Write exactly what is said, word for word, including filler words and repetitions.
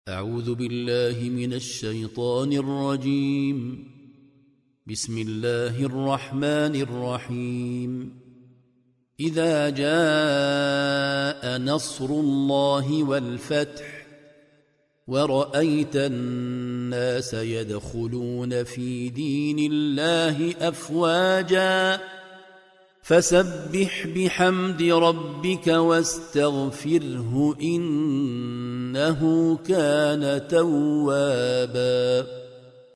أعوذ بالله من الشيطان الرجيم. بسم الله الرحمن الرحيم. إذا جاء نصر الله والفتح ورأيت الناس يدخلون في دين الله أفواجا فسبح بحمد ربك واستغفره إنه كان توابا.